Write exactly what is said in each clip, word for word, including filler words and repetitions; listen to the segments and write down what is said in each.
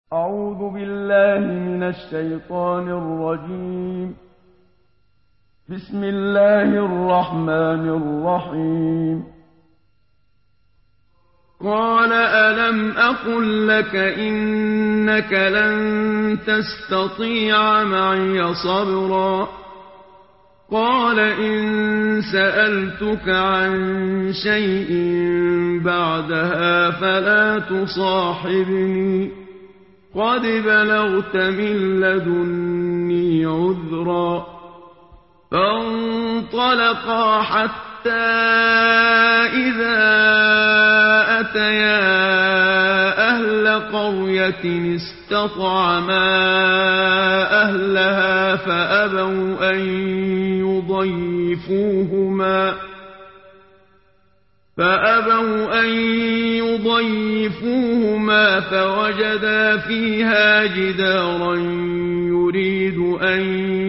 أعوذ بالله من الشيطان الرجيم. بسم الله الرحمن الرحيم. قال ألم أقل لك إنك لن تستطيع معي صبرا قال إن سألتك عن شيء بعدها فلا تصاحبني قد بلغت من لدني عذرا فانطلقا حتى إذا أتيا أهل قرية استطعما أهلها فأبوا أن يضيفوهما فأبوا أن يضيفوهما فوجدا فيها جدارا يريد أن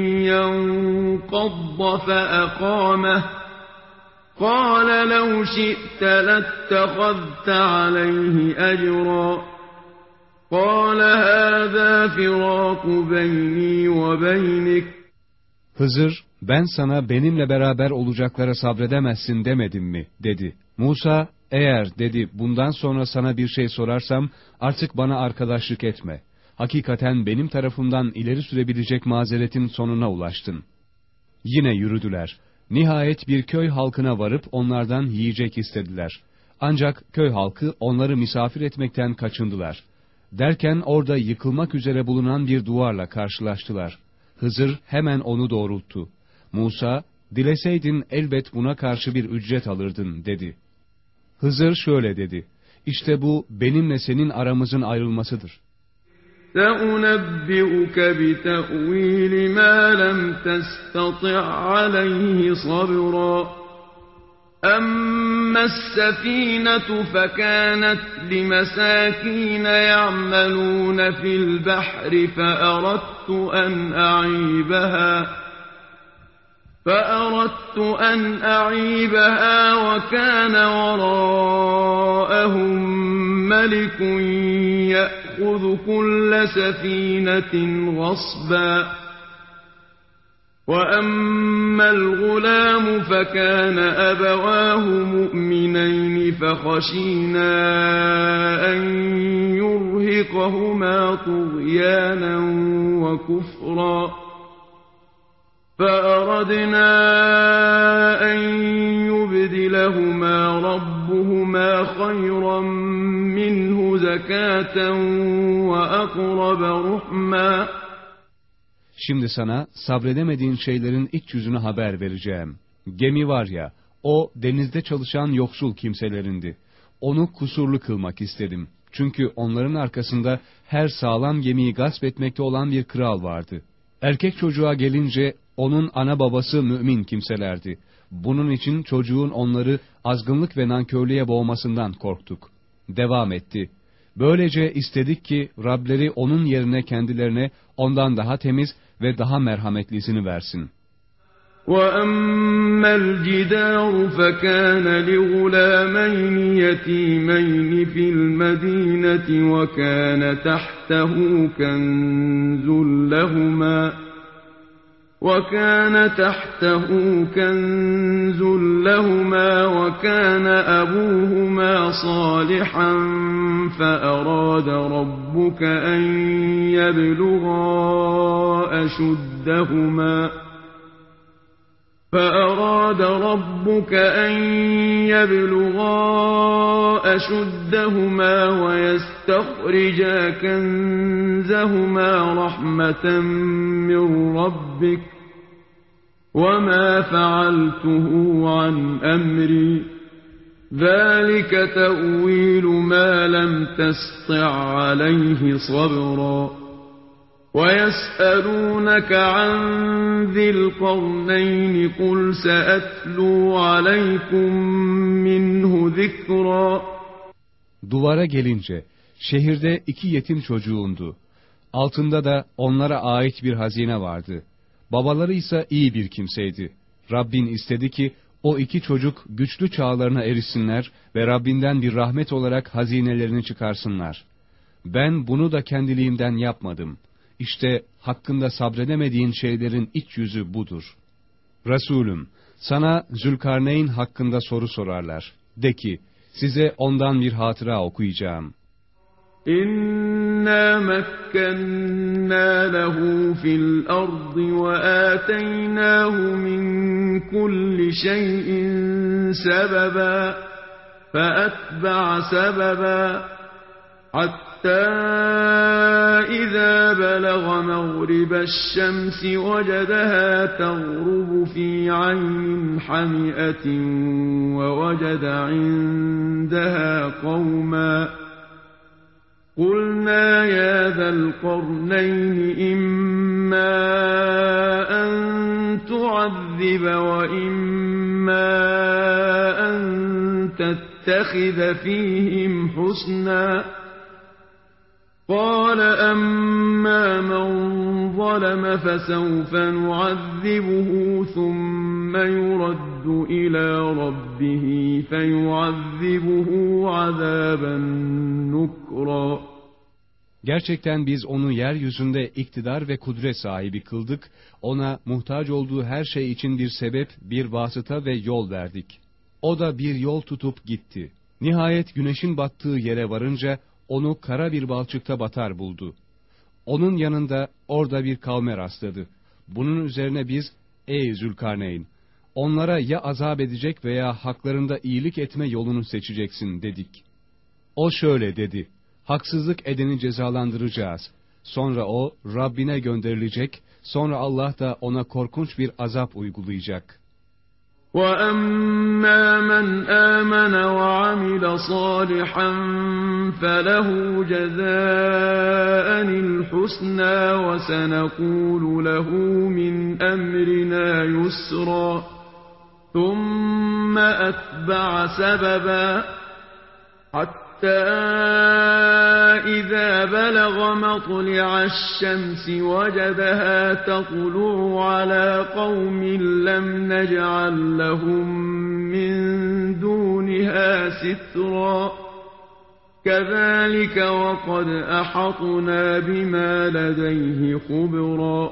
ينقض فأقامه قال لو شئت لاتخذت عليه أجرا قال هذا فراق بيني وبينك. Hızır, ben sana benimle beraber olacaklara sabredemezsin demedim mi, dedi. Musa, eğer, dedi, bundan sonra sana bir şey sorarsam artık bana arkadaşlık etme. Hakikaten benim tarafımdan ileri sürebilecek mazeretin sonuna ulaştın. Yine yürüdüler. Nihayet bir köy halkına varıp onlardan yiyecek istediler. Ancak köy halkı onları misafir etmekten kaçındılar. Derken orada yıkılmak üzere bulunan bir duvarla karşılaştılar. Hızır hemen onu doğrulttu. Musa, dileseydin elbet buna karşı bir ücret alırdın, dedi. Hızır şöyle dedi, İşte bu benimle senin aramızın ayrılmasıdır. سَأُنَبِّئُكَ بِتَأْوِيلِ مَا لَمْ تَسْتَطِعْ عَلَيْهِ صَبْرًا أَمَّا السَّفِينَةُ فَكَانَتْ لِمَسَاكِينَ يَعْمَلُونَ فِي الْبَحْرِ فَأَرَدتُّ أَنْ أَعِيبَهَا فَأَرَدتُّ أَنْ أَعِيبَهَا وَكَانَ وَرَاءَهُم مَّلِكٌ يَأْخُذُ كُلَّ سَفِينَةٍ غَصْبًا وَأَمَّا الْغُلَامُ فَكَانَ أَبَوَاهُ مُؤْمِنَيْنِ فَخَشِينَا أَن يُرْهِقَهُمَا طُغْيَانًا وَكُفْرًا فَأَرَدْنَا أَن يُبْدِلَهُمَا رَبُّهُمَا خَيْرًا مِّنْهُ زَكَاةً وَأَقْرَبَ رُحْمًا. Şimdi sana sabredemediğin şeylerin iç yüzünü haber vereceğim. Gemi var ya, o denizde çalışan yoksul kimselerindi. Onu kusurlu kılmak istedim. Çünkü onların arkasında her sağlam gemiyi gasp etmekte olan bir kral vardı. Erkek çocuğa gelince onun ana babası mümin kimselerdi. Bunun için çocuğun onları azgınlık ve nankörlüğe boğmasından korktuk. Devam etti. Böylece istedik ki Rableri onun yerine kendilerine ondan daha temiz ve daha merhametlisini versin. وَأَمَّا الْجِدَارُ فَكَانَ لِغُلَامَيْنِ يَتِيمَيْنِ فِي الْمَدِينَةِ وَكَانَ تَحْتَهُ كَنْزٌ لَهُمَا وَكَانَ تَحْتَهُ كَنْزٌ لَهُمَا وَكَانَ أَبُوهُمَا صَالِحًا فَأَرَادَ رَبُّكَ أَنْ يَبْلُغَا أَشُدَّهُمَا فأراد ربك أن يبلغا أشدهما ويستخرجا كنزهما رحمة من ربك وما فعلته عن أمري ذلك تأويل ما لم تسطع عليه صبرا وَيَسْأَلُونَكَ عَنْ ذِي الْقَرْنَيْنِ قُلْ سَأَتْلُو عَلَيْكُمْ مِنْهُ ذِكْرًا. Duvara gelince, şehirde iki yetim çocuğundu. Altında da onlara ait bir hazine vardı. Babaları ise iyi bir kimseydi. Rabbin istedi ki, o iki çocuk güçlü çağlarına erişsinler ve Rabbinden bir rahmet olarak hazinelerini çıkarsınlar. ben bunu da kendiliğimden yapmadım. İşte hakkında sabredemediğin şeylerin iç yüzü budur. Resulüm, sana Zülkarneyn hakkında soru sorarlar. De ki, size ondan bir hatıra okuyacağım. İnna mekkenna lehu fil ardı ve ateynahu min kulli şeyin sebeba feetba'a sebeba hatta إذا بلغ مغرب الشمس وجدها تغرب في عين حمئة ووجد عندها قوما قلنا يا ذا القرنين إما أن تعذب وإما أن تتخذ فيهم حسنا قال أما من ظلم فسوف نعذبه ثم يرد إلى ربه فيعذبه عذابا نكرا. Gerçekten biz onu yeryüzünde iktidar ve kudret sahibi kıldık, ona muhtaç olduğu her şey için bir sebep, bir vasıta ve yol verdik. O da bir yol tutup gitti. Nihayet güneşin battığı yere varınca, onu kara bir balçıkta batar buldu. Onun yanında orada bir kavme rastladı. Bunun üzerine biz, ey Zülkarneyn, onlara ya azap edecek veya haklarında iyilik etme yolunu seçeceksin dedik. O şöyle dedi, haksızlık edeni cezalandıracağız. Sonra o Rabbine gönderilecek, sonra Allah da ona korkunç bir azap uygulayacak. وَأَمَّا مَنْ آمَنَ وَعَمِلَ صَالِحًا فَلَهُ جَزَاءً الْحُسْنَى وَسَنَقُولُ لَهُ مِنْ أَمْرِنَا يُسْرًا ثُمَّ أَتْبَعَ سَبَبًا حَتَّى إِذَا بَلَغَ مَطْلِعَ الشَّمْسِ وَجَدَهَا تَطْلُعُ عَلَى قَوْمٍ لَّمْ نَجْعَل لَّهُم مِّن دُونِهَا سِتْرًا كَذَلِكَ وَقَدْ أَحَطْنَا بِمَا لَدَيْهِ خُبْرًا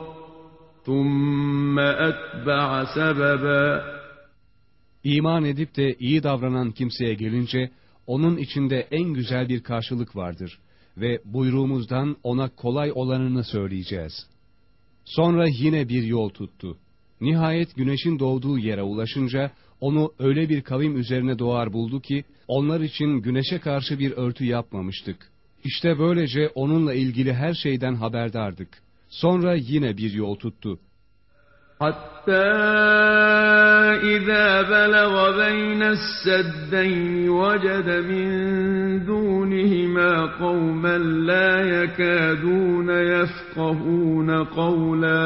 ثُمَّ أَتْبَعَ سَبَبًا. İman edip de iyi davranan kimseye gelince, onun içinde en güzel bir karşılık vardır ve buyruğumuzdan ona kolay olanını söyleyeceğiz. Sonra yine bir yol tuttu. Nihayet güneşin doğduğu yere ulaşınca onu öyle bir kavim üzerine doğar buldu ki onlar için güneşe karşı bir örtü yapmamıştık. İşte böylece onunla ilgili her şeyden haberdardık. Sonra yine bir yol tuttu. حَتَّى إِذَا بَلَغَ بَيْنَ السَّدَّيْنِ وَجَدَ مِن دُونِهِمَا قَوْمًا لَّا يَكَادُونَ يَفْقَهُونَ قَوْلًا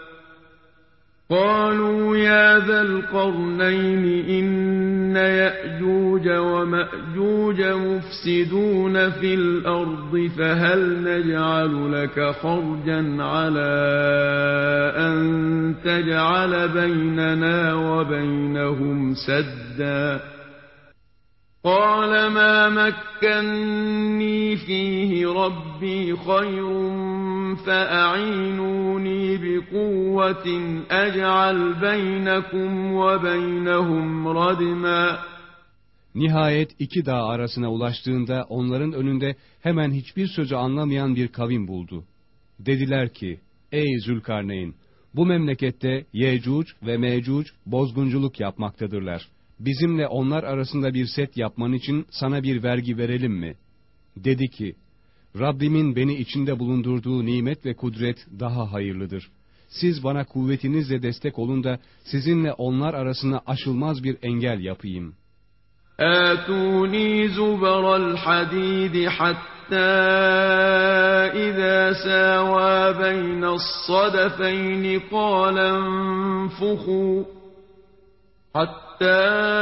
قَالُوا يَا ذَا الْقَرْنَيْنِ إِنَّ يَأْجُوجَ وَمَأْجُوجَ مُفْسِدُونَ فِي الْأَرْضِ فَهَلْ نَجْعَلُ لَكَ خَرْجًا عَلَىٰ أَن تَجْعَلَ بَيْنَنَا وَبَيْنَهُمْ سَدًّا قَالَ مَا مَكَّنِّي فِيهِ رَبِّي خَيْرٌ فَأَعِينُونِي بِقُوَّةٍ أَجْعَلْ بَيْنَكُمْ وَبَيْنَهُمْ رَدْمًا. Nihayet iki dağ arasına ulaştığında onların önünde hemen hiçbir sözü anlamayan bir kavim buldu. Dediler ki, ey Zülkarneyn, bu memlekette Yecûc ve Mecûc bozgunculuk yapmaktadırlar. Bizimle onlar arasında bir set yapman için sana bir vergi verelim mi? Dedi ki, Rabbimin beni içinde bulundurduğu nimet ve kudret daha hayırlıdır. Siz bana kuvvetinizle destek olun da sizinle onlar arasına aşılmaz bir engel yapayım. آتوني زبر الحديد حتى إذا ساوى بين الصدفين قال انفخوا حتى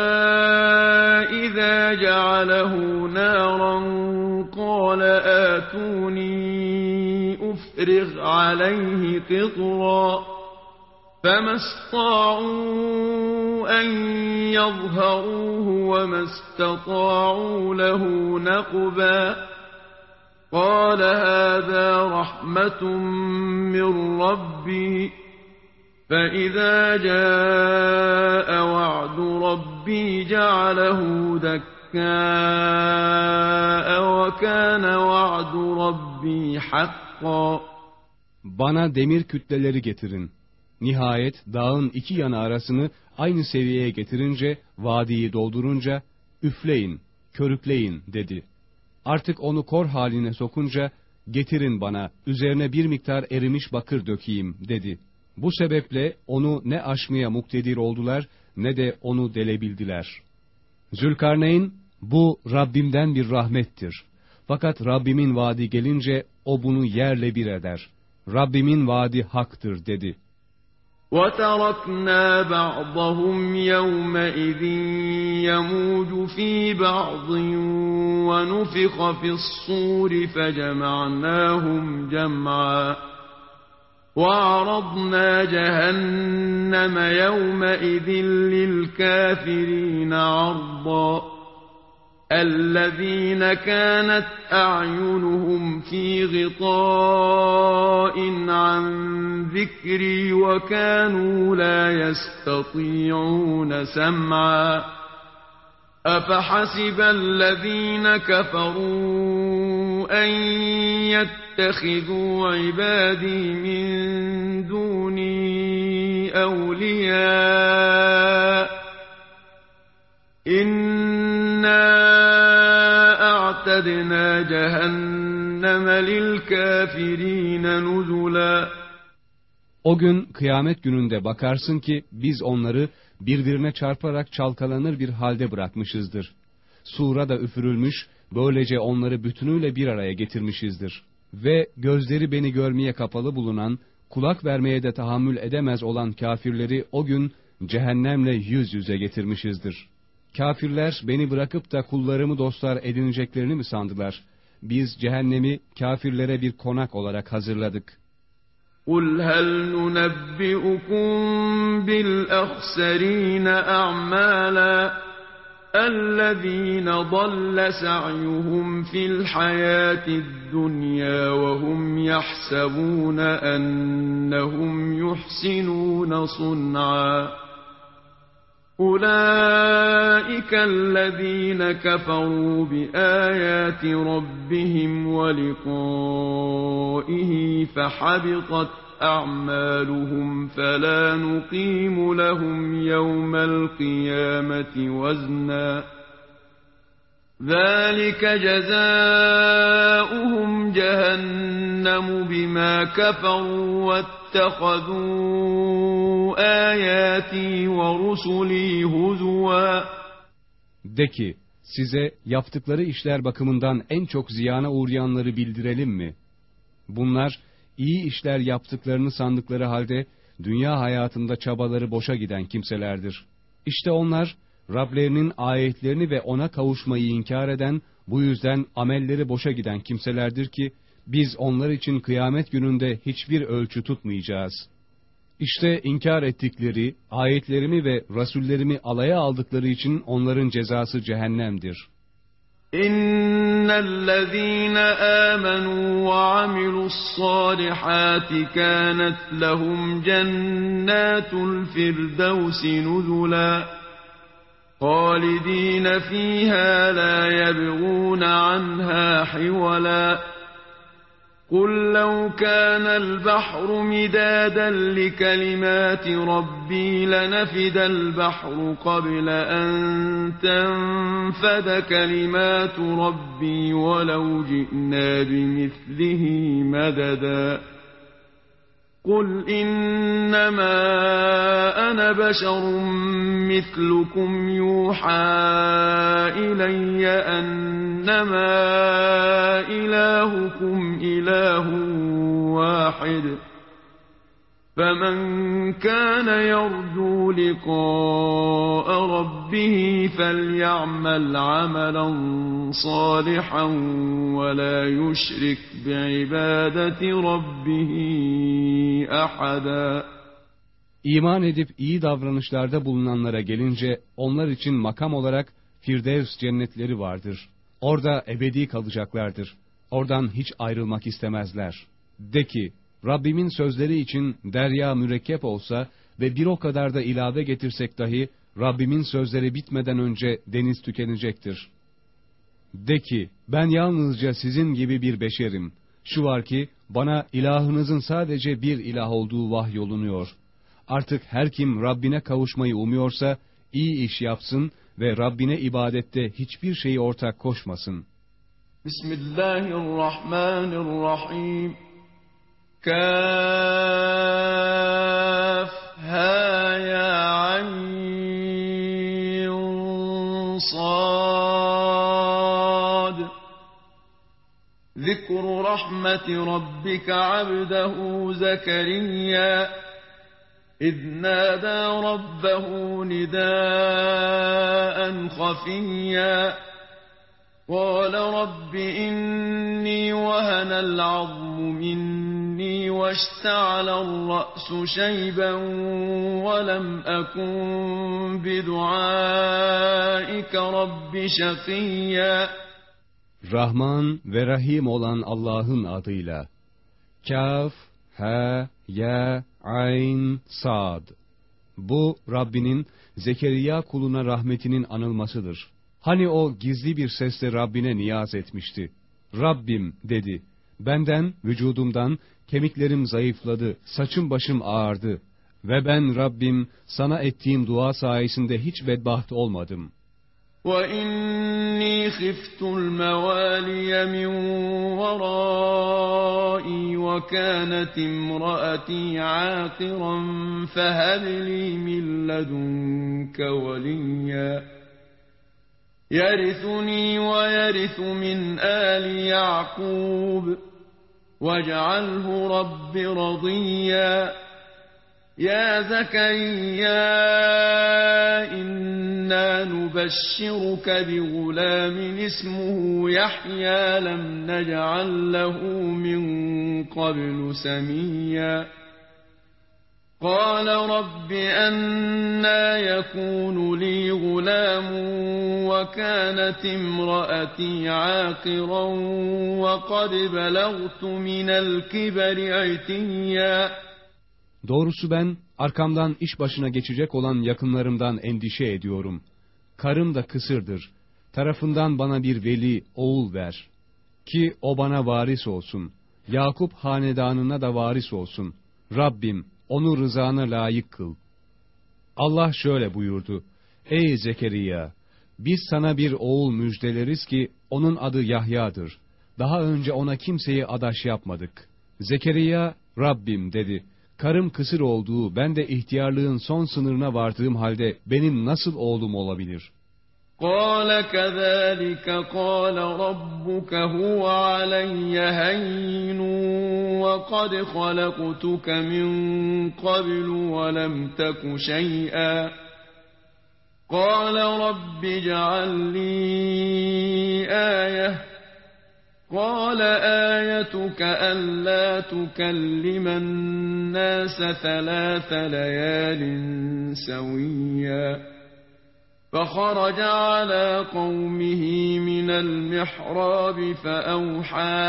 إذا جعله نارا قال آتوني أفرغ عليه قطرا فما استطاعوا أن يظهروه وما استطاعوا له نقبا قال هذا رحمة من ربي فإذا جاء وعد ربي جعله دكاء وكان وعد ربي حقا. Bana demir kütleleri getirin. Nihayet dağın iki yanı arasını aynı seviyeye getirince, vadiyi doldurunca, üfleyin, körükleyin dedi. Artık onu kor haline sokunca, getirin bana, üzerine bir miktar erimiş bakır dökeyim dedi. Bu sebeple onu ne aşmaya muktedir oldular, ne de onu delebildiler. Zülkarneyn, bu Rabbimden bir rahmettir. Fakat Rabbimin vaadi gelince, o bunu yerle bir eder. Rabbimin vaadi haktır dedi. وَتَرَكْنَا بَعْضَهُمْ يَوْمَئِذٍ يَمُوجُ فِي بَعْضٍ وَنُفِخَ فِي الصُّورِ فَجَمَعْنَاهُمْ جَمْعًا وَعَرَضْنَا جَهَنَّمَ يَوْمَئِذٍ لِلْكَافِرِينَ عَرْضًا الَّذِينَ كَانَتْ أَعْيُنُهُمْ فِي غِطَاءٍ عَنْ ذِكْرِي وَكَانُوا لَا يَسْتَطِيعُونَ سَمْعًا أَفَحَسِبَ الَّذِينَ كَفَرُوا أَنْ يَتَّخِذُوا عِبَادِي مِنْ دُونِي أَوْلِيَاءَ إِنَّا أَعْتَدْنَا جَهَنَّمَ لِلْكَافِرِينَ نُزُلًا. O gün kıyamet gününde bakarsın ki biz onları birbirine çarparak çalkalanır bir halde bırakmışızdır. Sura da üfürülmüş, böylece onları bütünüyle bir araya getirmişizdir. Ve gözleri beni görmeye kapalı bulunan, kulak vermeye de tahammül edemez olan kafirleri o gün cehennemle yüz yüze getirmişizdir. Kafirler beni bırakıp da kullarımı dostlar edineceklerini mi sandılar? Biz cehennemi kafirlere bir konak olarak hazırladık. قُلْ هَلْ نُنَبِّئُكُمْ بِالْأَخْسَرِينَ أَعْمَالًا الَّذِينَ ضَلَّ سَعْيُهُمْ فِي الْحَيَاةِ الدُّنْيَا وَهُمْ يَحْسَبُونَ أَنَّهُمْ يُحْسِنُونَ صُنْعًا أُولَئِكَ الَّذِينَ كَفَرُوا بِآيَاتِ رَبِّهِمْ وَلِقَائِهِ فَحَبِطَتْ أَعْمَالُهُمْ فَلَا نُقِيمُ لَهُمْ يَوْمَ الْقِيَامَةِ وَزْنًا ذَلِكَ جَزَاؤُهُمْ جَهَنَّمُ بِمَا كَفَرُوا وَاتَّخَذُوا آيَاتِي وَرُسُلِي هُزُوًا. De ki, size yaptıkları işler bakımından en çok ziyana uğrayanları bildirelim mi? Bunlar, iyi işler yaptıklarını sandıkları halde, dünya hayatında çabaları boşa giden kimselerdir. İşte onlar, Rablerinin ayetlerini ve ona kavuşmayı inkar eden, bu yüzden amelleri boşa giden kimselerdir ki, biz onlar için kıyamet gününde hiçbir ölçü tutmayacağız. İşte inkar ettikleri, ayetlerimi ve rasullerimi alaya aldıkları için onların cezası cehennemdir. İnnellezîne âmenû ve amilussâlihâti kânet lehum cennâtul firdevsi nuzulâ خالدين فيها لا يبغون عنها حولا قل لو كان البحر مدادا لكلمات ربي لنفد البحر قبل أن تنفد كلمات ربي ولو جئنا بمثله مددا قل إنما أنا بشر مثلكم يوحى إلي أنما إلهكم إله واحد فمن كان يرجو لقاء ربه فليعمل عملا صالحا ولا يشرك بعبادة ربه أحدا. İman edip iyi davranışlarda bulunanlara gelince onlar için makam olarak Firdevs cennetleri vardır. Orada ebedi kalacaklardır. Oradan hiç ayrılmak istemezler. De ki, Rabbimin sözleri için derya mürekkep olsa ve bir o kadar da ilave getirsek dahi, Rabbimin sözleri bitmeden önce deniz tükenecektir. De ki, ben yalnızca sizin gibi bir beşerim. Şu var ki, bana ilahınızın sadece bir ilah olduğu vahyolunuyor. Artık her kim Rabbine kavuşmayı umuyorsa, iyi iş yapsın ve Rabbine ibadette hiçbir şeyi ortak koşmasın. Bismillahirrahmanirrahim. Kâf, hâ, ya, ayn, sad. Zikru rahmeti rabbike abdehu Zekeriya. إذ نادى ربه نداء خفيا قال رب إني وهن العظم مني واشتعل الرأس شيبا ولم أكن بدعائك رب شقيا. Rahman ve Rahim olan Allah'ın adıyla. Kaf, ha, ya, ayn, sad. Bu Rabbinin Zekeriya kuluna rahmetinin anılmasıdır. Hani o gizli bir sesle Rabbine niyaz etmişti. Rabbim dedi, benden, vücudumdan kemiklerim zayıfladı, saçım başım ağardı. Ve ben Rabbim sana ettiğim dua sayesinde hiç bedbaht olmadım. وَإِنِّي خِفْتُ الْمَوَالِيَ مِنْ وَرَائِي وَكَانَتِ امْرَأَتِي عَاقِرًا فَهَبْ لِي مِنْ لَدُنْكَ وَلِيًّا يَرِثُنِي وَيَرِثُ مِنْ آلِ يَعْقُوبَ وَاجْعَلْهُ رَبِّ رَضِيًّا. يَا زَكَرِيَّا إِنَّا نُبَشِّرُكَ بِغُلَامٍ اسْمُهُ يَحْيَى لَمْ نَجْعَلْ لَهُ مِنْ قَبْلُ سَمِيًّا. قَالَ رَبِّ أَنَّى يَكُونُ لِي غُلَامٌ وَكَانَتِ امْرَأَتِي عَاقِرًا وَقَدْ بَلَغْتُ مِنَ الْكِبَرِ عِتِيًّا. Doğrusu ben arkamdan iş başına geçecek olan yakınlarımdan endişe ediyorum. Karım da kısırdır. Tarafından bana bir veli, oğul ver. Ki o bana varis olsun. Yakup hanedanına da varis olsun. Rabbim onu rızana layık kıl. Allah şöyle buyurdu. Ey Zekeriya! Biz sana bir oğul müjdeleriz ki onun adı Yahya'dır. Daha önce ona kimseyi adaş yapmadık. Zekeriya, Rabbim dedi. Karım kısır olduğu, ben de ihtiyarlığın son sınırına vardığım halde benim nasıl oğlum olabilir? قَالَ كَذَٰلِكَ قَالَ رَبُّكَ هُوَ عَلَيَّ هَيِّنٌ وَقَدْ خَلَقْتُكَ مِنْ قَبْلُ وَلَمْ تَكُ شَيْئًا. قَالَ رَبِّ اجْعَل لِّي آيَةً. قال آيتك ألا تكلم الناس ثلاث ليال سويا. فخرج على قومه من المحراب فأوحى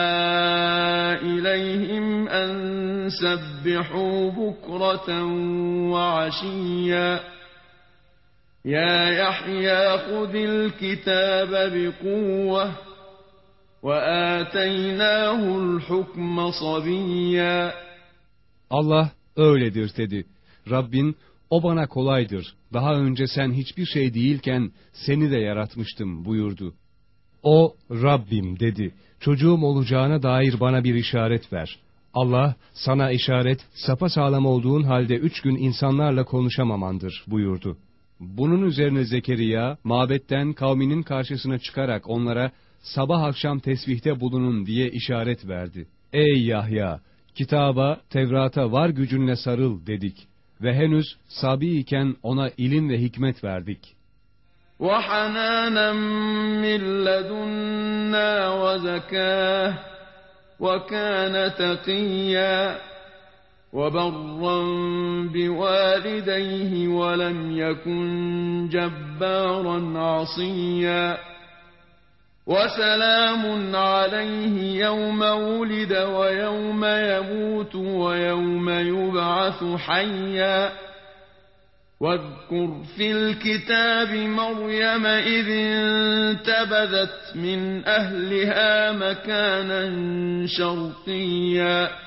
إليهم أن سبحوا بكرة وعشيا. يا يحيى خذ الكتاب بقوة وَآتَيْنَاهُ الْحُكْمَ صَبِيًّا. Allah öyledir dedi. Rabbin, o bana kolaydır. Daha önce sen hiçbir şey değilken seni de yaratmıştım buyurdu. O, Rabbim dedi. Çocuğum olacağına dair bana bir işaret ver. Allah, sana işaret, sapasağlam olduğun halde üç gün insanlarla konuşamamandır buyurdu. Bunun üzerine Zekeriya, mabetten kavminin karşısına çıkarak onlara, sabah akşam tesbihte bulunun diye işaret verdi. Ey Yahya! Kitaba, Tevrat'a var gücünle sarıl dedik. Ve henüz sabi iken ona ilim ve hikmet verdik. وَحَنَانًا مِّن لَّدُنَّا وَزَكَاةً وَكَانَ تَقِيًّا وَبَرًّا بِوَالِدَيْهِ وَلَمْ يَكُن جَبَّارًا عَصِيًّا. وسلام عليه يوم ولد ويوم يموت ويوم يبعث حيا واذكر في الكتاب مريم إذ انتبذت من أهلها مكانا شرقيا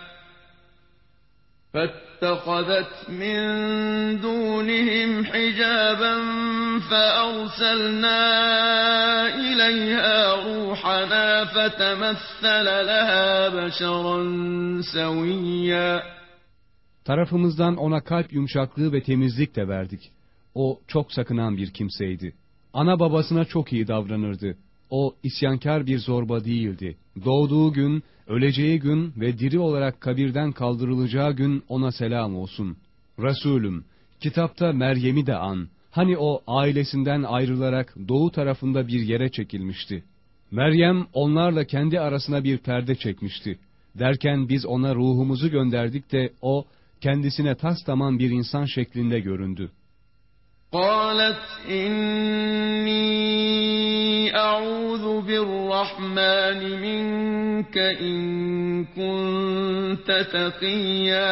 فاتخذت من دونهم حجابا فأرسلنا إليها روحنا فتمثل لها بشرا سويا. Tarafımızdan ona kalp yumuşaklığı ve temizlik de verdik. O çok sakınan bir kimseydi. Ana babasına çok iyi davranırdı. O isyankar bir zorba değildi. Doğduğu gün, öleceği gün ve diri olarak kabirden kaldırılacağı gün ona selam olsun. Resulüm, kitapta Meryem'i de an. Hani o ailesinden ayrılarak doğu tarafında bir yere çekilmişti. Meryem onlarla kendi arasına bir perde çekmişti. Derken biz ona ruhumuzu gönderdik de o kendisine tastamam bir insan şeklinde göründü. قالت إني أعوذ بالرحمن منك إن كنت تقيا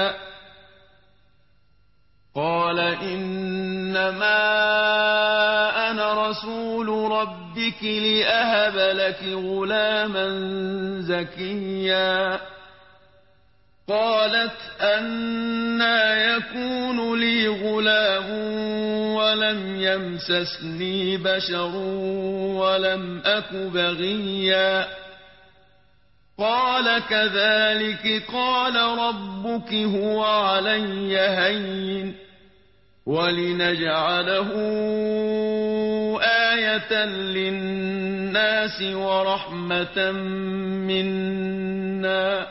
قال إنما أنا رسول ربك لأهب لك غلاما زكيا قالت أنى يكون لي غلام ولم يمسسني بشر ولم أك بغيا قال كذلك قال ربك هو علي هين ولنجعله آية للناس ورحمة منا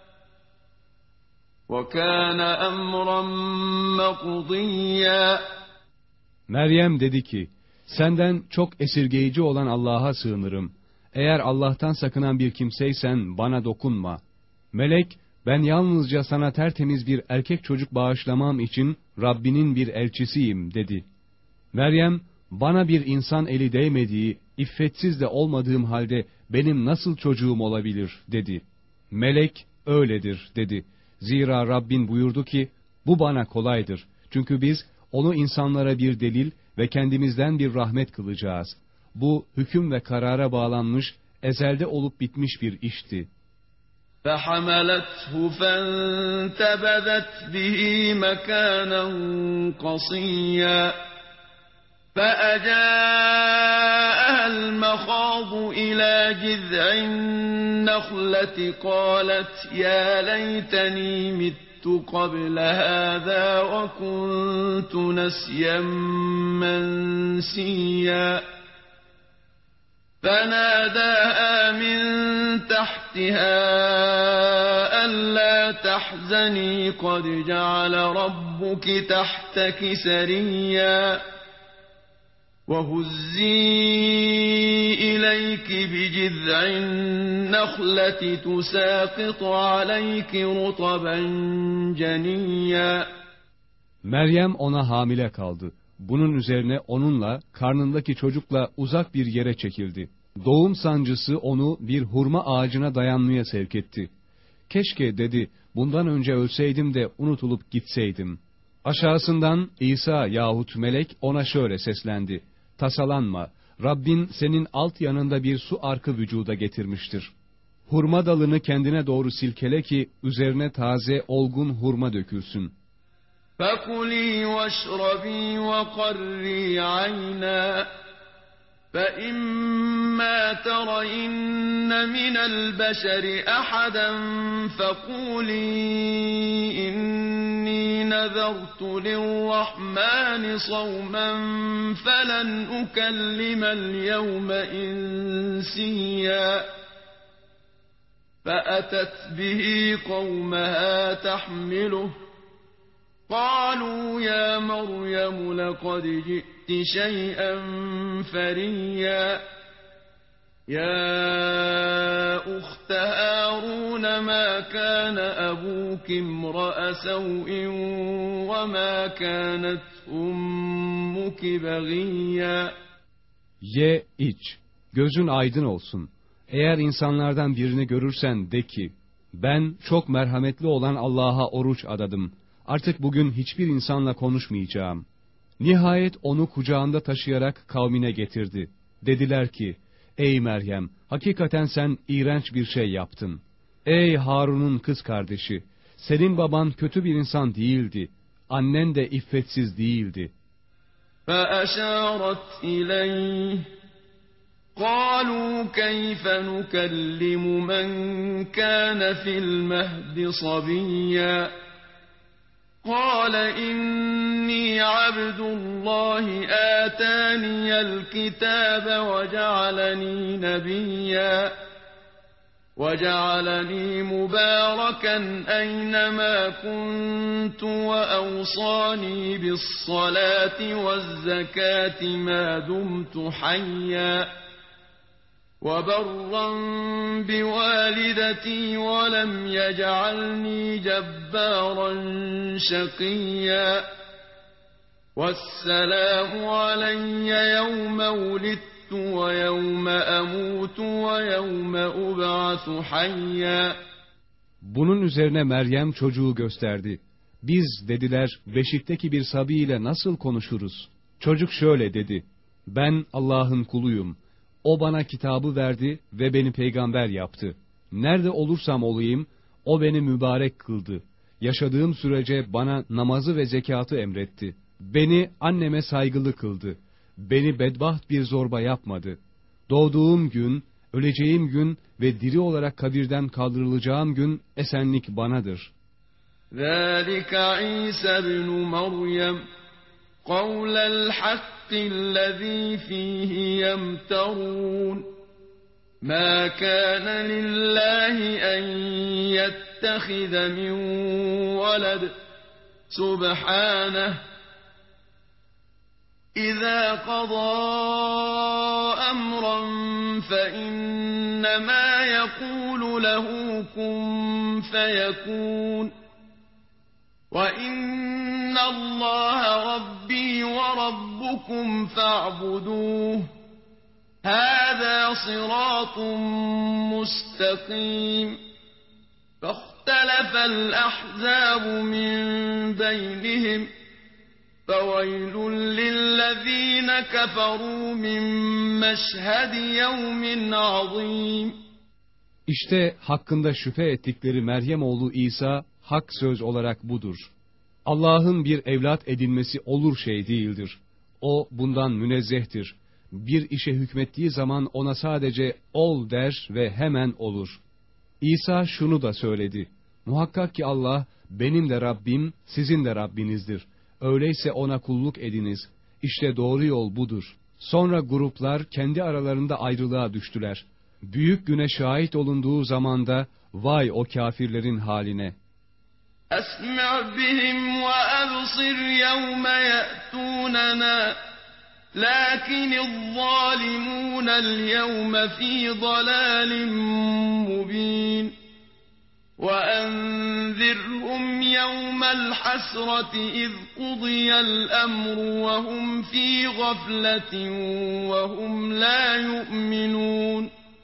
وَكَانَ أَمْرًا مَقْضِيًّا. Meryem dedi ki, senden çok esirgeyici olan Allah'a sığınırım. Eğer Allah'tan sakınan bir kimseysen bana dokunma. Melek, ben yalnızca sana tertemiz bir erkek çocuk bağışlamam için Rabbinin bir elçisiyim dedi. Meryem, bana bir insan eli değmediği, iffetsiz de olmadığım halde benim nasıl çocuğum olabilir dedi. Melek, öyledir dedi. Zira Rabbin buyurdu ki, bu bana kolaydır. Çünkü biz onu insanlara bir delil ve kendimizden bir rahmet kılacağız. Bu hüküm ve karara bağlanmış, ezelde olup bitmiş bir işti. فَحَمَلَتْهُ فَانْتَبَذَتْ بِهِ مَكَانًا قَصِيًّا فَأَجَاءَهَا الْمَخَاضُ إِلَى جِذْعِ النَّخْلَةِ قَالَتْ يَا لَيْتَنِي مِتُّ قَبْلَ هَذَا وَكُنْتُ نَسْيًا مَنْسِيًّا فَنَادَاهَا مِنْ تَحْتِهَا أَلَّا تَحْزَنِي قَدْ جَعَلَ رَبُّكِ تَحْتَكِ سَرِيًّا وَهُزِّي إِلَيْكِ بِجِذْعِ النَّخْلَةِ تُسَاقِطْ عَلَيْكِ رُطَبًا جَنِيًّا. Meryem ona hamile kaldı. Bunun üzerine onunla, karnındaki çocukla uzak bir yere çekildi. Doğum sancısı onu bir hurma ağacına dayanmaya sevk etti. Keşke dedi, bundan önce ölseydim de unutulup gitseydim. Aşağısından İsa yahut melek ona şöyle seslendi. Tasalanma, Rabbin senin alt yanında bir su arkı vücuda getirmiştir. Hurma dalını kendine doğru silkele ki üzerine taze, olgun hurma dökülsün. فَكُلِي وَاشْرَبِي وَقَرِّي عَيْنًا فَإِمَّا تَرَيِنَّ مِنَ الْبَشَرِ أَحَدًا فَقُولِي إِنِّي نَذَرْتُ لِلرَّحْمَنِ صَوْمًا فَلَنْ أُكَلِّمَ الْيَوْمَ إِنسِيًّا فَأَتَتْ بِهِ قَوْمَهَا تَحْمِلُهُ قالوا يا مريم لقد جئت شيئا فريا يا أخت هارون ما كان أبوك امرأ سوء وما كانت أمك بغيا. Ye, iç, gözün aydın olsun. Eğer insanlardan birini görürsen de ki, ben çok merhametli olan Allah'a oruç adadım. Artık bugün hiçbir insanla konuşmayacağım. Nihayet onu kucağında taşıyarak kavmine getirdi. Dediler ki, ey Meryem, hakikaten sen iğrenç bir şey yaptın. Ey Harun'un kız kardeşi, senin baban kötü bir insan değildi. Annen de iffetsiz değildi. فَأَشَارَتْ إِلَيْهِ قَالُوا كَيْفَ نُكَلِّمُ مَنْ كَانَ فِي الْمَهْدِ صَبِيًّا قَالَ إِنِّي عَبْدُ اللَّهِ آتَانِيَ الْكِتَابَ وَجَعَلَنِي نَبِيًّا وَجَعَلَنِي مُبَارَكًا أَيْنَمَا كُنتُ وَأَوْصَانِي بِالصَّلَاةِ وَالزَّكَاةِ مَا دُمْتُ حَيًّا وَبَرًّا بِوَالِدَتِي وَلَمْ يَجْعَلْنِي جَبَّارًا شَقِيًّا وَالسَّلَامُ عَلَيَّ يَوْمَ وُلِدتُّ وَيَوْمَ أَمُوتُ وَيَوْمَ أُبْعَثُ حَيًّا. Bunun üzerine Meryem çocuğu gösterdi. Biz, dediler, beşikteki bir sabi ile nasıl konuşuruz? Çocuk şöyle dedi, ben Allah'ın kuluyum. O bana kitabı verdi ve beni peygamber yaptı. Nerede olursam olayım, o beni mübarek kıldı. Yaşadığım sürece bana namazı ve zekatı emretti. Beni anneme saygılı kıldı. Beni bedbaht bir zorba yapmadı. Doğduğum gün, öleceğim gün ve diri olarak kabirden kaldırılacağım gün esenlik banadır. ذَٰلِكَ عِيسَى ابْنُ مَرْيَمَ قَوْلَ الْحَقِّ الَّذ۪ي ف۪يهِ يَمْتَرُونَ مَا كَانَ لِلّٰهِ أَنْ يَتَّخِذَ مِنْ وَلَدٍ سُبْحَانَهُ إِذَا قَضَىٰ أَمْرًا فَإِنَّمَا يَقُولُ لَهُ كُن فَيَكُونُ وَإِنَّ اللّٰهَ رَبِّي وَرَبُّكُمْ فَاعْبُدُوهُ هَٰذَا صِرَاطٌ مُسْتَقِيمٌ فَاخْتَلَفَ الْأَحْزَابُ مِنْ بَيْنِهِمْ فَوَيْلٌ لِلَّذ۪ينَ كَفَرُوا مِنْ مَشْهَدِ يَوْمٍ عَظ۪يمٍ. İşte hakkında şüphe ettikleri Meryem oğlu İsa, hak söz olarak budur. Allah'ın bir evlat edinmesi olur şey değildir. O bundan münezzehtir. Bir işe hükmettiği zaman ona sadece ol der ve hemen olur. İsa şunu da söyledi. Muhakkak ki Allah benim de Rabbim, sizin de Rabbinizdir. Öyleyse ona kulluk ediniz. İşte doğru yol budur. Sonra gruplar kendi aralarında ayrılığa düştüler. Büyük güne şahit olunduğu zamanda vay o kafirlerin haline. أَسْمِعْ بِهِمْ وَأَبْصِرْ يَوْمَ يَأْتُونَنَا لَكِنِ الظَّالِمُونَ الْيَوْمَ فِي ضَلَالٍ مُّبِينٍ وَأَنذِرْهُمْ يَوْمَ الْحَسْرَةِ إِذْ قُضِيَ الْأَمْرُ وَهُمْ فِي غَفْلَةٍ وَهُمْ لَا يُؤْمِنُونَ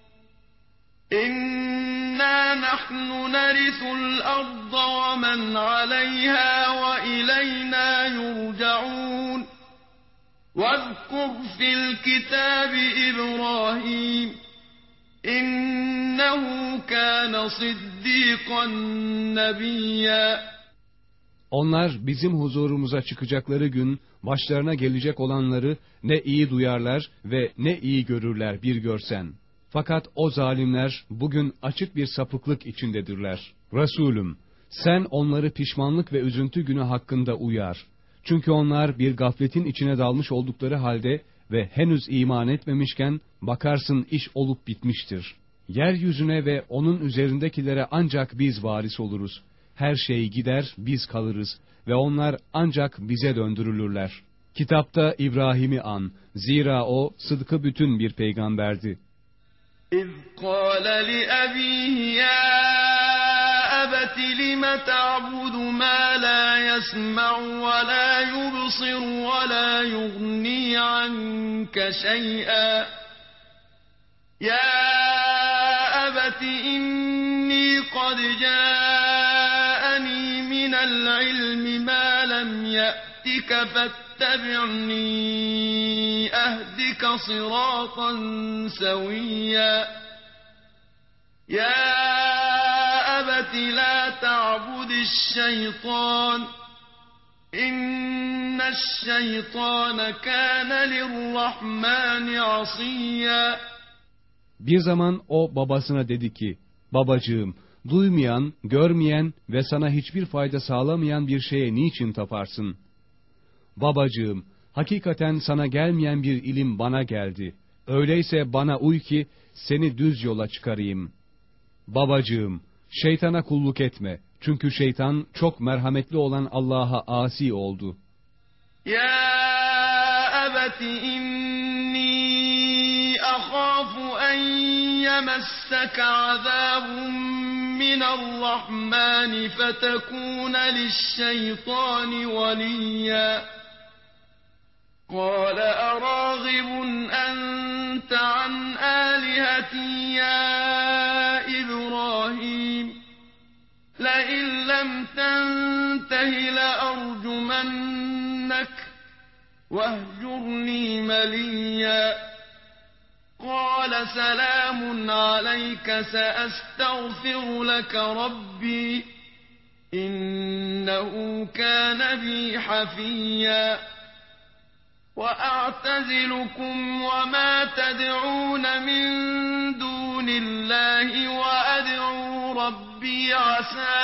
إِنَّا نَحْنُ نَرِثُ الْأَرْضَ وَمَنْ عَلَيْهَا وَإِلَيْنَا يُرْجَعُونَ وَاذْكُرْ فِي الْكِتَابِ إِبْرَاهِيمَ إِنَّهُ كَانَ صِدِّيقًا نَبِيًّا. Onlar bizim huzurumuza çıkacakları gün başlarına gelecek olanları ne iyi duyarlar ve ne iyi görürler bir görsen. Fakat o zalimler bugün açık bir sapıklık içindedirler. Resulüm, sen onları pişmanlık ve üzüntü günü hakkında uyar. Çünkü onlar bir gafletin içine dalmış oldukları halde ve henüz iman etmemişken bakarsın iş olup bitmiştir. Yeryüzüne ve onun üzerindekilere ancak biz varis oluruz. Her şey gider, biz kalırız ve onlar ancak bize döndürülürler. Kitapta İbrahim'i an, zira o sıdkı bütün bir peygamberdi. إِذْ قَالَ لِأَبِيهِ يَا أَبَتِ لِمَ تَعْبُدُ مَا لَا يَسْمَعُ وَلَا يُبْصِرُ وَلَا يُغْنِي عَنكَ شَيْئًا يَا أَبَتِ إِنِّي قَدْ جَاءَنِي مِنَ الْعِلْمِ مَا لَمْ يَأْتِكَ فَاتَّبِعْنِي أَهْدِكَ صِرَاطًا سَوِيًّا يَا أَبَتِ لَا تَعْبُدِ الشَّيْطَانَ إِنَّ الشَّيْطَانَ كَانَ لِلرَّحْمَٰنِ عَصِيًّا. Bir zaman o babasına dedi ki, babacığım, duymayan, görmeyen ve sana hiçbir fayda sağlamayan bir şeye niçin taparsın? Babacığım, hakikaten sana gelmeyen bir ilim bana geldi. Öyleyse bana uy ki seni düz yola çıkarayım. Babacığım, şeytana kulluk etme. Çünkü şeytan çok merhametli olan Allah'a asi oldu. Ya abati inni akhafu en yemessaka azabun minarrahmani fetekuna lişşeytani veliyya. قال أراغب أنت عن آلهتي يا إبراهيم لئن لم تنته لأرجمنك واهجرني مليا قال سلام عليك سأستغفر لك ربي إنه كان بي حفيا وأعتزلكم وما تدعون من دون الله وأدعو ربي عسى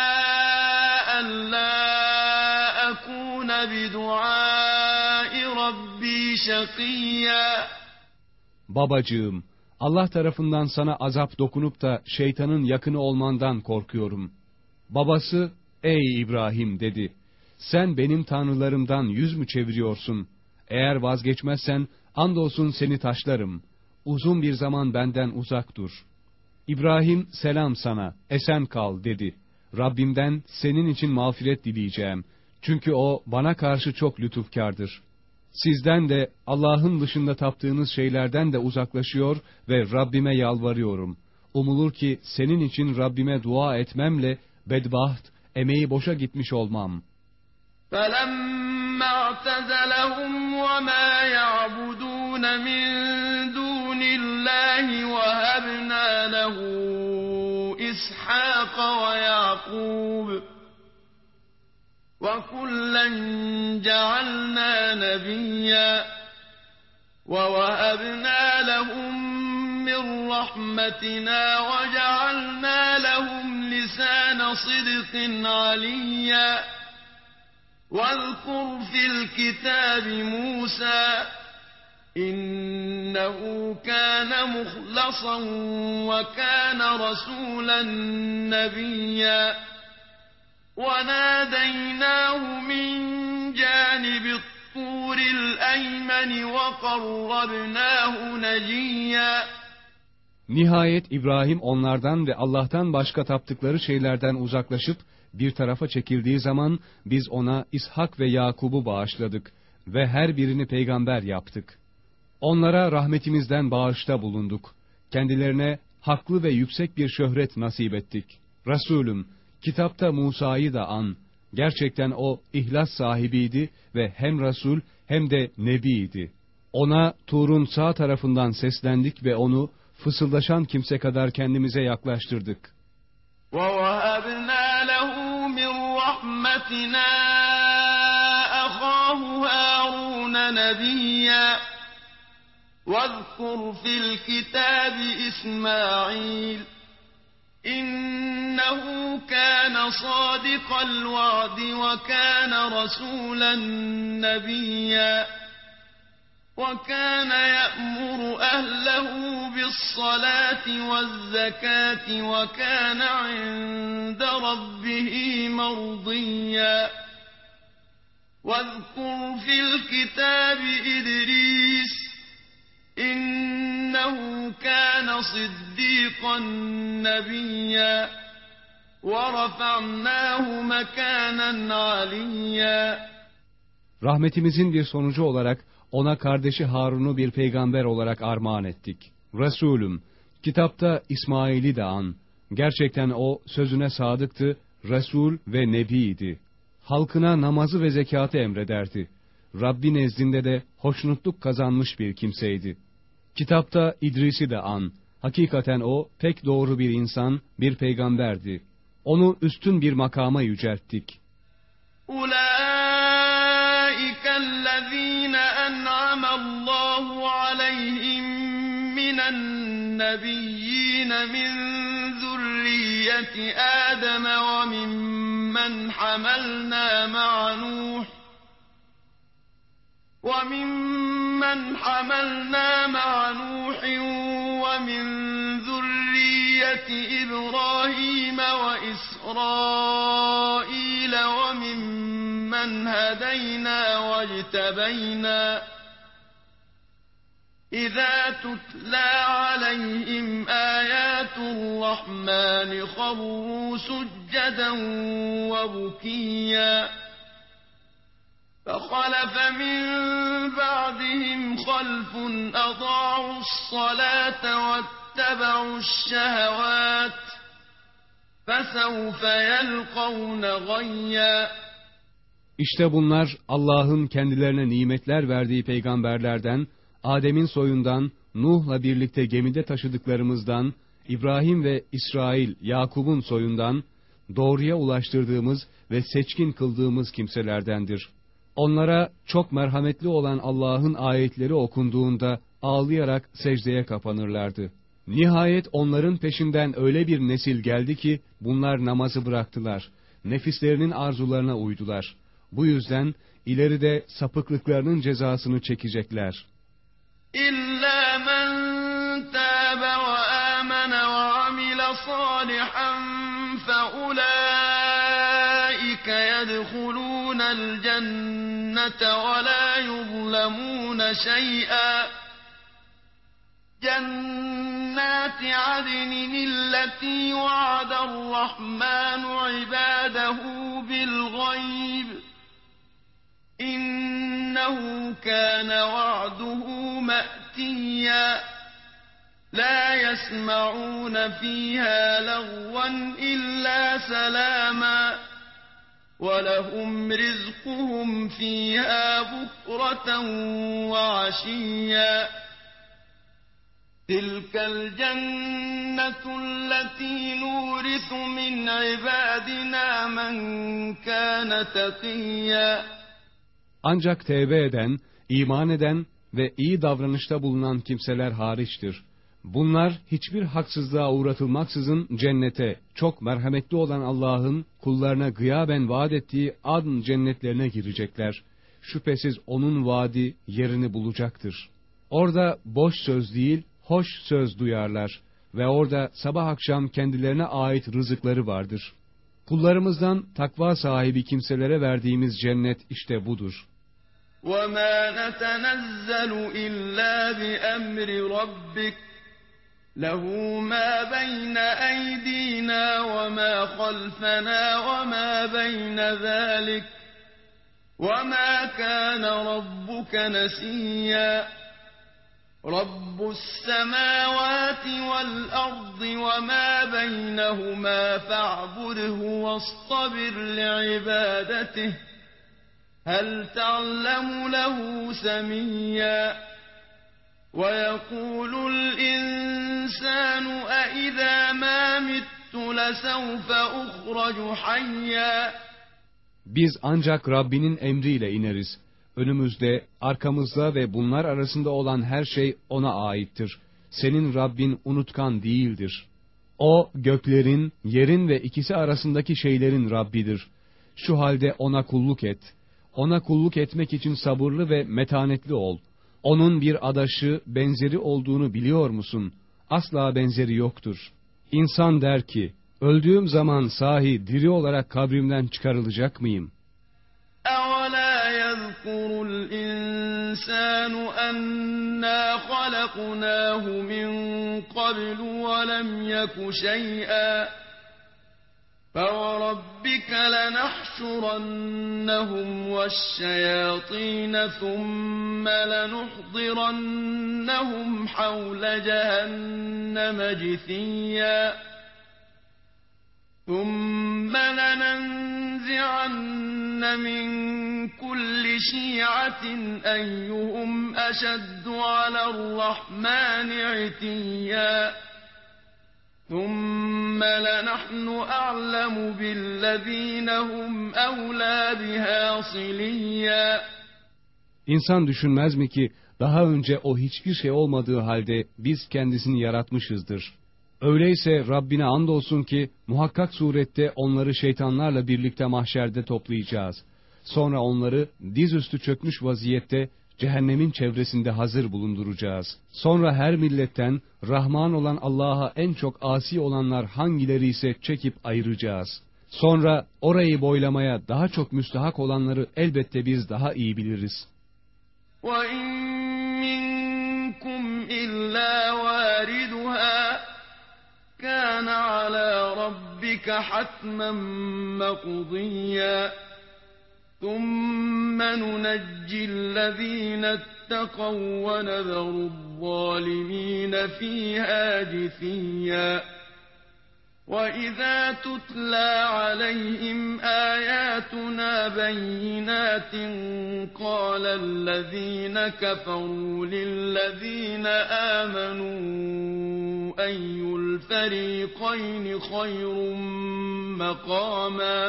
ألا أكون بدعاء ربي شقيا. Babacığım, Allah tarafından sana azap dokunup da şeytanın yakını olmandan korkuyorum. Babası, ey İbrahim dedi, sen benim tanrılarımdan yüz mü çeviriyorsun? Eğer vazgeçmezsen, andolsun seni taşlarım. Uzun bir zaman benden uzak dur. İbrahim, selam sana, esen kal dedi. Rabbimden senin için mağfiret dileyeceğim. Çünkü o bana karşı çok lütufkardır. Sizden de Allah'ın dışında taptığınız şeylerden de uzaklaşıyor ve Rabbime yalvarıyorum. Umulur ki senin için Rabbime dua etmemle bedbaht, emeği boşa gitmiş olmam. فَلَمَّا اعْتَزَلَهُمْ وَمَا يَعْبُدُونَ مِن دُونِ اللَّهِ وَهَبْنَا لَهُ إِسْحَاقَ وَيَعْقُوبَ وَكُلًّا جَعَلْنَا نَبِيًّا وَوَهَبْنَا لَهُم مِّن رَّحْمَتِنَا وَجَعَلْنَا لَهُمْ لِسَانَ صِدْقٍ عَلِيًّا وَاذْكُرْ فِي الْكِتَابِ مُوسَى إِنَّهُ كَانَ مُخْلَصًا وَكَانَ رَسُولًا نَبِيًّا وَنَادَيْنَاهُ مِنْ جَانِبِ الطُّورِ الْأَيْمَنِ وَقَرَّبْنَاهُ نَجِيًّا. Nihayet İbrahim onlardan ve Allah'tan başka taptıkları şeylerden uzaklaşıp bir tarafa çekildiği zaman biz ona İshak ve Yakub'u bağışladık ve her birini peygamber yaptık. Onlara rahmetimizden bağışta bulunduk. Kendilerine haklı ve yüksek bir şöhret nasip ettik. Resulüm, kitapta Musa'yı da an. Gerçekten o ihlas sahibiydi ve hem Resul hem de Nebiydi. Ona Tur'un sağ tarafından seslendik ve onu fısıldaşan kimse kadar kendimize yaklaştırdık. وَوَهَبْنَا لَهُ مِنْ رَحْمَتِنَا أَخَاهُ هَارُونَ نَبِيًّا وَاذْكُرْ فِي الْكِتَابِ إِسْمَاعِيلَ إِنَّهُ كَانَ صَادِقَ الْوَعْدِ وَكَانَ رَسُولًا نَبِيًّا وَكَانَ يَأْمُرُ أَهْلَهُ بِالصَّلَاةِ وَالزَّكَاةِ وَكَانَ عِندَ رَبِّهِ مَرْضِيًّا وَاذْكُرْ فِي الْكِتَابِ إِدْرِيسَ إِنَّهُ كَانَ صِدِّيقًا نَبِيًّا وَرَفَعْنَاهُ مَكَانًا عَلِيًّا. Rahmetimizin bir sonucu olarak ona kardeşi Harun'u bir peygamber olarak armağan ettik. Resulüm, kitapta İsmail'i de an. Gerçekten o sözüne sadıktı, Resul ve Nebiydi. Halkına namazı ve zekatı emrederdi. Rabbi nezdinde de hoşnutluk kazanmış bir kimseydi. Kitapta İdris'i de an. Hakikaten o pek doğru bir insan, bir peygamberdi. Onu üstün bir makama yücelttik. Ulaikellezîne en'amallahu aleyhim minen nebiyyîne min zürriyyeti Adem ve mimmen hamalnâ ma'a Nuh وَمِمَّنْ حَمَلْنَا مَعَ نُوحٍ وَمِنْ ذُرِّيَّةِ إِبْرَاهِيمَ وَإِسْرَائِيلَ وَمِمَّنْ هَدَيْنَا وَاجْتَبَيْنَا إِذَا تُتْلَى عَلَيْهِمْ آيَاتُ الرَّحْمَنِ خَرُّوا سُجَّدًا وَبُكِيًّا فَخَلَفَ مِنْ بَعْدِهِمْ خَلْفٌ أَضَاعُوا الصَّلَاةَ وَاتَّبَعُوا الشَّهَوَاتِ فَسَوْفَ يَلْقَوْنَ غَيًّا. İşte bunlar Allah'ın kendilerine nimetler verdiği peygamberlerden, Adem'in soyundan, Nuh'la birlikte gemide taşıdıklarımızdan, İbrahim ve İsrail, Yakub'un soyundan, doğruya ulaştırdığımız ve seçkin kıldığımız kimselerdendir. Onlara çok merhametli olan Allah'ın ayetleri okunduğunda ağlayarak secdeye kapanırlardı. Nihayet onların peşinden öyle bir nesil geldi ki bunlar namazı bıraktılar. Nefislerinin arzularına uydular. Bu yüzden ileride sapıklıklarının cezasını çekecekler. İlla men tâbe ve âmene ve amile sâlihan fe ulaîke yedhulûnel cennete ve lâ yuzlemûne şey'â. Cennâti adnin illeti va'adarrahmânu ibâdehu bil gayb. İnnehu kâne va'duhu me'tiyyâ. La yesma'ûne fîhâ lagvan illâ selâmâ. Ve lehum rizquhum fîhâ bukratan ve aşiyyâ. Tilkel cennetulleti nurisu min ibâdina men kâne takiyyâ. Ancak tevbe eden, iman eden ve iyi davranışta bulunan kimseler hariçtir. Bunlar hiçbir haksızlığa uğratılmaksızın cennete, çok merhametli olan Allah'ın kullarına gıyaben vaat ettiği adn cennetlerine girecekler. Şüphesiz onun vaadi yerini bulacaktır. Orada boş söz değil, hoş söz duyarlar ve orada sabah akşam kendilerine ait rızıkları vardır. Kullarımızdan takva sahibi kimselere verdiğimiz cennet işte budur. وَمَا نَتَنَزَّلُ إِلَّا بِأَمْرِ رَبِّكَ لَهُ مَا بَيْنَ أَيْدِينَا وَمَا خَلْفَنَا وَمَا بَيْنَ ذَلِكَ وَمَا كَانَ رَبُّكَ نَسِيًّا. رَبُّ السَّمَاوَاتِ وَالْأَرْضِ وَمَا بَيْنَهُمَا فَاعْبُدْهُ وَاصْطَبِرْ لِعِبَادَتِهِ هَلْ تَعْلَمُ لَهُ سَمِيًّا. وَيَقُولُ الْإِنسَانُ أَإِذَا مَا مِتُّ لَسَوْفَ أُخْرَجُ حَيًّا. Biz ancak Rabbinin emriyle ineriz. Önümüzde, arkamızda ve bunlar arasında olan her şey ona aittir. Senin Rabbin unutkan değildir. O, göklerin, yerin ve ikisi arasındaki şeylerin Rabbidir. Şu halde ona kulluk et. Ona kulluk etmek için sabırlı ve metanetli ol. Onun bir adaşı, benzeri olduğunu biliyor musun? Asla benzeri yoktur. İnsan der ki, öldüğüm zaman sahi diri olarak kabrimden çıkarılacak mıyım? أَوَلَا يَذْكُرُ الْإِنسَانُ أَنَّا خَلَقْنَاهُ مِنْ قَبْلُ وَلَمْ يَكُ شَيْئًا. فَوَرَبِّكَ لَنَحْشُرَنَّهُمْ وَالشَّيَاطِينَ ثُمَّ لَنُحْضِرَنَّهُمْ حَوْلَ جَهَنَّمَ جِثِيًّا ثُمَّ لَنَنزِعَنَّ مِنْ كُلِّ شِيعَةٍ أَيُّهُمْ أَشَدُّ عَلَى الرَّحْمَنِ عِتِيًّا ثُمَّ لَنَحْنُ أَعْلَمُ بِالَّذِينَ هُمْ أَوْلَى بِهَا صِلِيًّا. İnsan düşünmez mi ki daha önce o hiçbir şey olmadığı halde biz kendisini yaratmışızdır. Öyleyse Rabbine andolsun ki muhakkak surette onları şeytanlarla birlikte mahşerde toplayacağız. Sonra onları dizüstü çökmüş vaziyette cehennemin çevresinde hazır bulunduracağız. Sonra her milletten Rahman olan Allah'a en çok asi olanlar hangileri ise çekip ayıracağız. Sonra orayı boylamaya daha çok müstahak olanları elbette biz daha iyi biliriz. وَاِنْ مِنْكُمْ إِلَّا وَارِدُهَا كَانَ عَلَى رَبِّكَ حَتْمًا مَقْضِيًّا ثُمَّ نُنَجِّي الَّذ۪ينَ اتَّقَوْا وَنَذَرُ الظَّالِم۪ينَ ف۪يهَا جِثِيًّا وَإِذَا تُتْلَى عَلَيْهِمْ آيَاتُنَا بَيِّنَاتٍ قَالَ الَّذ۪ينَ كَفَرُوا لِلَّذ۪ينَ آمَنُوا أَيُّ الْفَرِيقَيْنِ خَيْرٌ مَقَامًا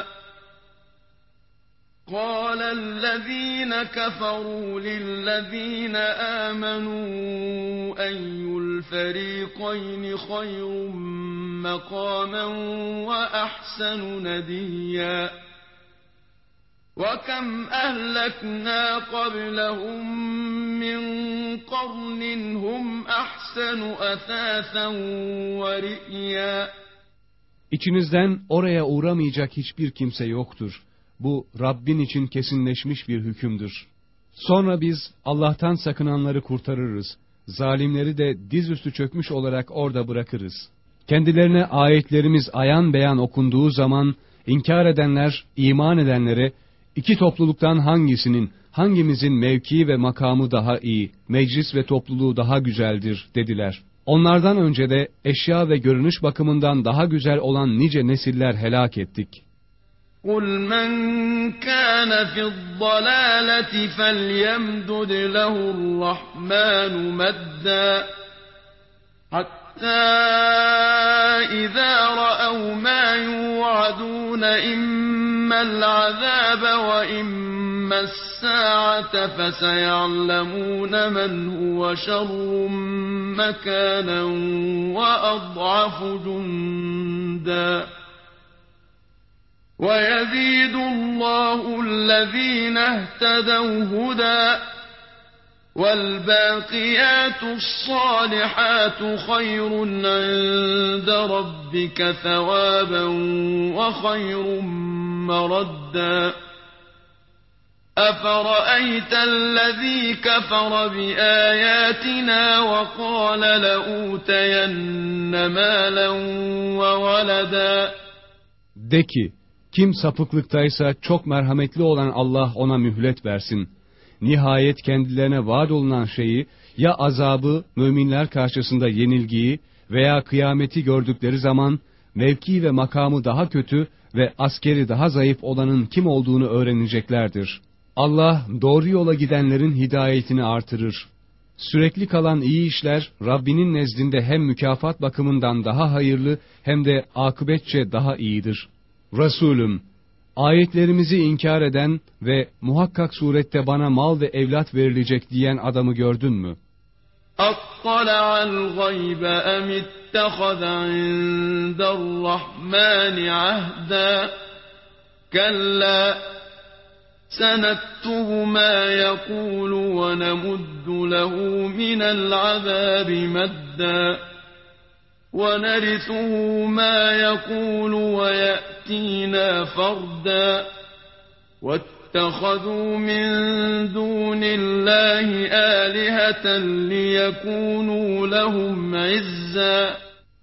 قَالَ الَّذ۪ينَ كَفَرُوا لِلَّذ۪ينَ آمَنُوا أَيُّ الْفَرِيقَيْنِ خَيْرٌ مَقَامًا وَأَحْسَنُ نَدِيًّا وَكَمْ أَهْلَكْنَا قَبْلَهُمْ مِنْ قَرْنٍ هُمْ أَحْسَنُ أَثَاثًا وَرِئْيًا. İçinizden oraya uğramayacak hiçbir kimse yoktur. Bu Rabbin için kesinleşmiş bir hükümdür. Sonra biz Allah'tan sakınanları kurtarırız. Zalimleri de dizüstü çökmüş olarak orada bırakırız. Kendilerine ayetlerimiz ayan beyan okunduğu zaman inkar edenler iman edenlere iki topluluktan hangisinin, hangimizin mevkii ve makamı daha iyi, meclis ve topluluğu daha güzeldir dediler. Onlardan önce de eşya ve görünüş bakımından daha güzel olan nice nesiller helak ettik. قُلْ مَنْ كَانَ فِي الضَّلَالَةِ فَلْيَمْدُدْ لَهُ الرَّحْمَنُ مَدًّا حَتَّى إِذَا رَأَوْا مَا يُوعَدُونَ إِمَّا الْعَذَابَ وَإِمَّا السَّاعَةَ فَسَيَعْلَمُونَ مَنْ هُوَ شَرٌّ مَكَانًا وَأَضْعَفُ جُندًا وَيَزِيدُ اللّٰهُ الَّذ۪ينَ اهْتَدَوْا هُدًى وَالْبَاقِيَاتُ الصَّالِحَاتُ خَيْرٌ عِنْدَ رَبِّكَ ثَوَابًا وَخَيْرٌ مَرَدًّا أَفَرَأَيْتَ الَّذ۪ي كَفَرَ بِآيَاتِنَا وَقَالَ لَأُوتَيَنَّ مَالًا وَوَلَدًا. De ki, kim sapıklıktaysa çok merhametli olan Allah ona mühlet versin. Nihayet kendilerine vaat olunan şeyi, ya azabı, müminler karşısında yenilgiyi veya kıyameti gördükleri zaman, mevki ve makamı daha kötü ve askeri daha zayıf olanın kim olduğunu öğreneceklerdir. Allah doğru yola gidenlerin hidayetini artırır. Sürekli kalan iyi işler, Rabbinin nezdinde hem mükafat bakımından daha hayırlı, hem de akıbetçe daha iyidir. Resulüm, ayetlerimizi inkar eden ve muhakkak surette bana mal ve evlat verilecek diyen adamı gördün mü? اَطَّلَعَ الْغَيْبَ اَمِ اتَّخَذَ عِنْدَ الرَّحْمَنِ عَهْدًا كَلَّا سَنَكْتُبُ مَا يَقُولُ وَنَمُدُّ لَهُ مِنَ الْعَذَابِ مَدًّا وَنَرِثُهُ مَا يَقُولُ وَيَأْتِينَا فَرْدًا وَاتَّخَذُوا مِنْ دُونِ اللّٰهِ آلِهَةً لِيَكُونُوا لَهُمْ عِزًّا.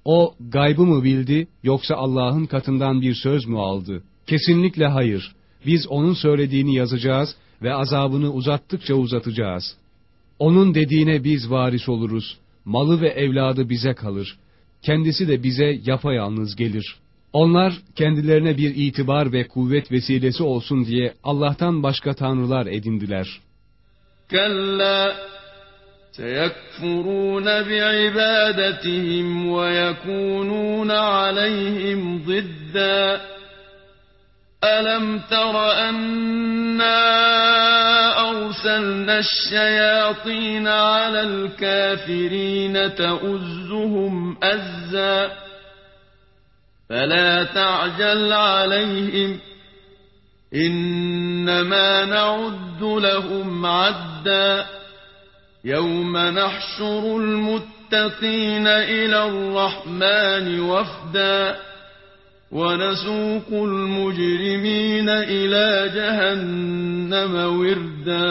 O gaybı mı bildi, yoksa Allah'ın katından bir söz mü aldı? Kesinlikle hayır. Biz onun söylediğini yazacağız ve azabını uzattıkça uzatacağız. Onun dediğine biz varis oluruz. Malı ve evladı bize kalır. Kendisi de bize yapayalnız gelir. Onlar kendilerine bir itibar ve kuvvet vesilesi olsun diye Allah'tan başka tanrılar edindiler. Kalla seyekfurûne bi'ibâdetihim ve yekûnûne aleyhim ziddâ. Elem tera ennâ أرسلنا الشياطين على الكافرين تؤزهم أزا فلا تعجل عليهم إنما نعد لهم عدا يوم نحشر المتقين إلى الرحمن وفدا وَنَسُوقُ الْمُجْرِمِينَ إِلَى جَهَنَّمَ وِرْدًا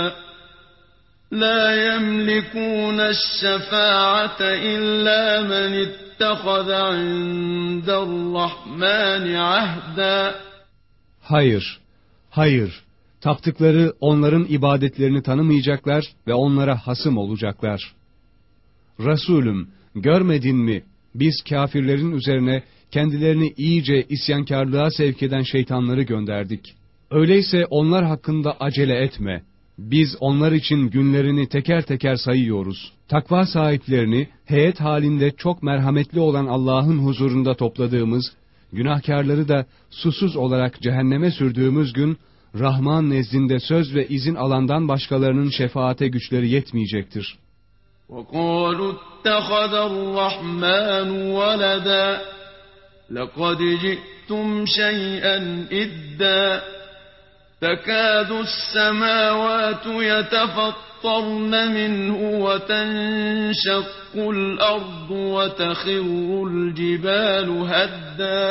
لَا يَمْلِكُونَ الشَّفَاعَةَ إِلَّا مَنِ اتَّخَذَ عِندَ الرَّحْمَنِ عَهْدًا Hayır, hayır. Taptıkları onların ibadetlerini tanımayacaklar ve onlara hasım olacaklar. Resulüm, görmedin mi? Biz kâfirlerin üzerine kendilerini iyice isyankarlığa sevk eden şeytanları gönderdik. Öyleyse onlar hakkında acele etme. Biz onlar için günlerini teker teker sayıyoruz. Takva sahiplerini heyet halinde çok merhametli olan Allah'ın huzurunda topladığımız, günahkarları da susuz olarak cehenneme sürdüğümüz gün, Rahman nezdinde söz ve izin alandan başkalarının şefaate güçleri yetmeyecektir. وَقَالُوا اتَّخَذَ الرَّحْمَنُ وَلَدًا لَقَدْ جِئْتُمْ شَيْئًا إِدًّا تَكَادُ السَّمَاوَاتُ يَتَفَطَّرْنَ مِنْهُ وَتَنشَقُّ الْأَرْضُ وَتَخِرُّ الْجِبَالُ هَدًّا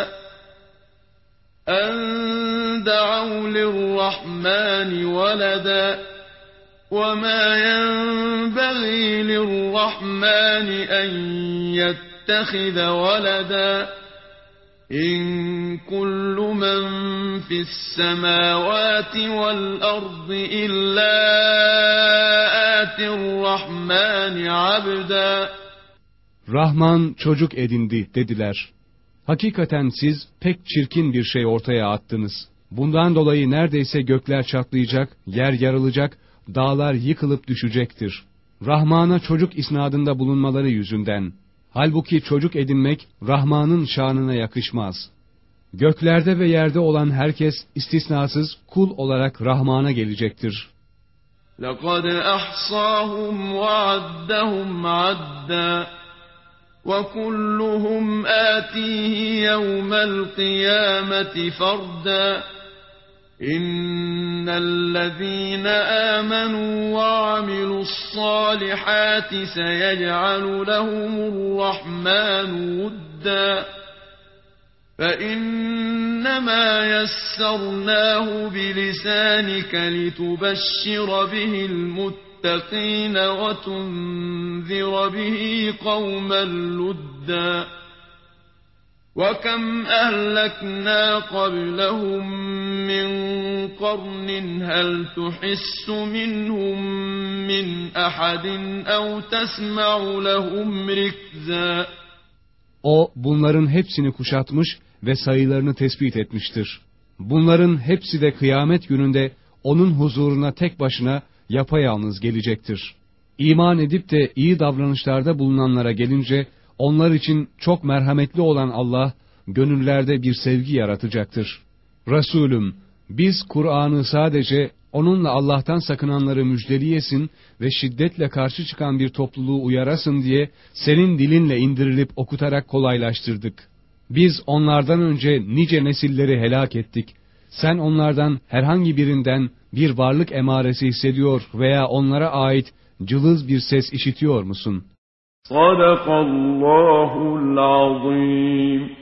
أَن دَعَوْا لِلرَّحْمَنِ وَلَدًا وَمَا يَنبَغِي لِلرَّحْمَنِ أَن يَتَّخِذَ وَلَدًا إِن كُلُّ مَن فِي السَّمَاوَاتِ وَالْأَرْضِ إِلَّا آتِي الرَّحْمَنِ عَبْدًا Rahman çocuk edindi dediler. Hakikaten siz pek çirkin bir şey ortaya attınız. Bundan dolayı neredeyse gökler çatlayacak, yer yarılacak, dağlar yıkılıp düşecektir. Rahman'a çocuk isnadında bulunmaları yüzünden. Halbuki çocuk edinmek Rahman'ın şanına yakışmaz. Göklerde ve yerde olan herkes istisnasız kul olarak Rahman'a gelecektir. لَقَدْ أَحْصَاهُمْ وَعَدَّهُمْ عَدًّا وَكُلُّهُمْ آتِيهِ يَوْمَ الْقِيَامَةِ فَرْدًا إِنَّ الَّذِينَ آمَنُوا وَعَمِلُوا الصَّالِحَاتِ سَيَجْعَلُ لَهُمُ الرَّحْمَنُ وُدًّا فَإِنَّمَا يَسَّرْنَاهُ بِلِسَانِكَ لِتُبَشِّرَ بِهِ الْمُتَّقِينَ وَتُنذِرَ بِهِ قَوْمًا لُدًّا وَكَمْ أَهْلَكْنَا قَبْلَهُمْ مِنْ قَرْنٍ هَلْ تُحِسُّ مِنْهُمْ مِنْ أَحَدٍ أَوْ تَسْمَعُ لَهُمْ رِكْزًا O bunların hepsini kuşatmış ve sayılarını tespit etmiştir. Bunların hepsi de kıyamet gününde onun huzuruna tek başına yapayalnız gelecektir. İman edip de iyi davranışlarda bulunanlara gelince, onlar için çok merhametli olan Allah, gönüllerde bir sevgi yaratacaktır. Resulüm, biz Kur'an'ı sadece onunla Allah'tan sakınanları müjdeliyesin ve şiddetle karşı çıkan bir topluluğu uyarasın diye senin dilinle indirilip okutarak kolaylaştırdık. Biz onlardan önce nice nesilleri helak ettik. Sen onlardan herhangi birinden bir varlık emaresi hissediyor veya onlara ait cılız bir ses işitiyor musun? Sadakallahul azim.